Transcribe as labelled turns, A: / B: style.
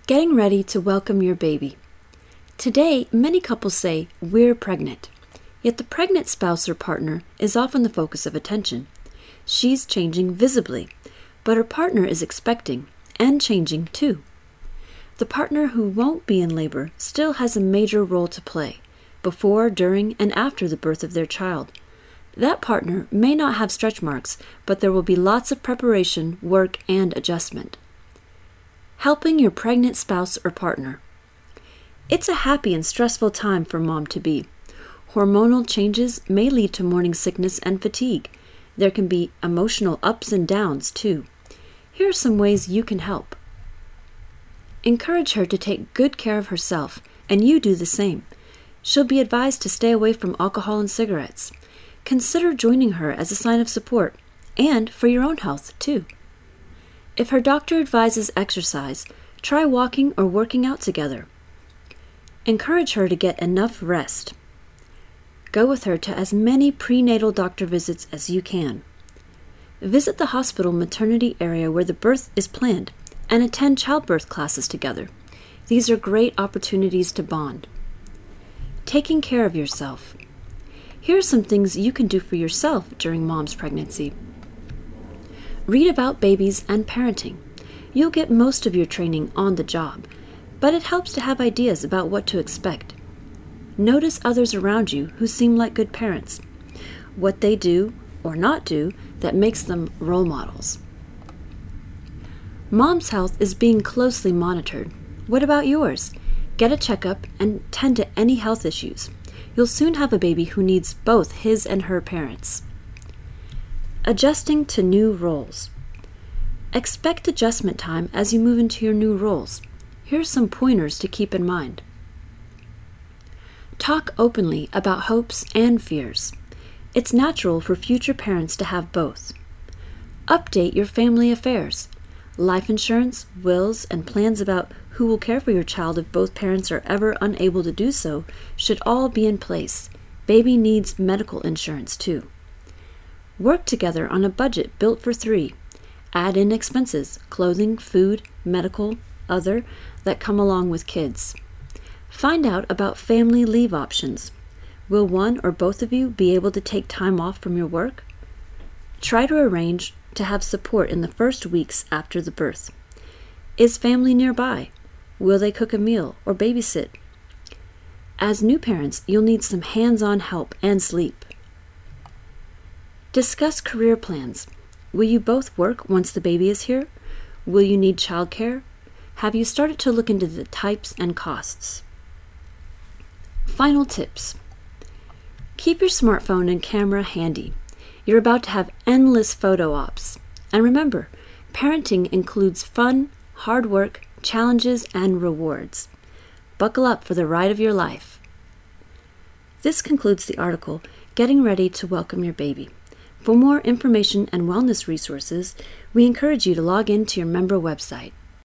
A: Getting ready to welcome your baby. Today, many couples say, "We're pregnant." Yet the pregnant spouse or partner is often the focus of attention. She's changing visibly, but her partner is expecting and changing too. The partner who won't be in labor still has a major role to play, before, during, and after the birth of their child. That partner may not have stretch marks, but there will be lots of preparation, work, and adjustment. Helping your pregnant spouse or partner. It's a happy and stressful time for mom-to-be. Hormonal changes may lead to morning sickness and fatigue. There can be emotional ups and downs, too. Here are some ways you can help. Encourage her to take good care of herself, and you do the same. She'll be advised to stay away from alcohol and cigarettes. Consider joining her as a sign of support, and for your own health, too. If her doctor advises exercise, try walking or working out together. Encourage her to get enough rest. Go with her to as many prenatal doctor visits as you can. Visit the hospital maternity area where the birth is planned and attend childbirth classes together. These are great opportunities to bond. Taking care of yourself. Here are some things you can do for yourself during mom's pregnancy. Read about babies and parenting. You'll get most of your training on the job, but it helps to have ideas about what to expect. Notice others around you who seem like good parents, what they do or not do that makes them role models. Mom's health is being closely monitored. What about yours? Get a checkup and tend to any health issues. You'll soon have a baby who needs both his and her parents. Adjusting to new roles. Expect adjustment time as you move into your new roles. Here are some pointers to keep in mind. Talk openly about hopes and fears. It's natural for future parents to have both. Update your family affairs. Life insurance, wills, and plans about who will care for your child if both parents are ever unable to do so should all be in place. Baby needs medical insurance too. Work together on a budget built for 3. Add in expenses, clothing, food, medical, other, that come along with kids. Find out about family leave options. Will one or both of you be able to take time off from your work? Try to arrange to have support in the first weeks after the birth. Is family nearby? Will they cook a meal or babysit? As new parents, you'll need some hands-on help and sleep. Discuss career plans. Will you both work once the baby is here? Will you need childcare? Have you started to look into the types and costs? Final tips. Keep your smartphone and camera handy. You're about to have endless photo ops. And remember, parenting includes fun, hard work, challenges, and rewards. Buckle up for the ride of your life. This concludes the article, Getting Ready to Welcome Your Baby. For more information and wellness resources, we encourage you to log in to your member website.